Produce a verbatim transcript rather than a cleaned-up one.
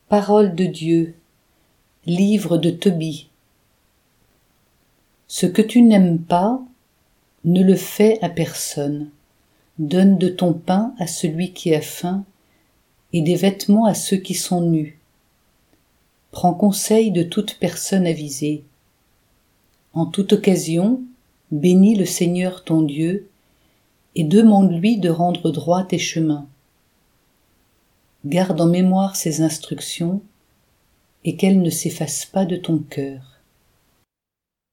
Parole de Dieu, livre de Tobie. Ce que tu n'aimes pas, ne le fais à personne. Donne de ton pain à celui qui a faim et des vêtements à ceux qui sont nus. Prends conseil de toute personne avisée. En toute occasion, bénis le Seigneur ton Dieu et demande-lui de rendre droit tes chemins. Garde en mémoire ses instructions et qu'elles ne s'effacent pas de ton cœur.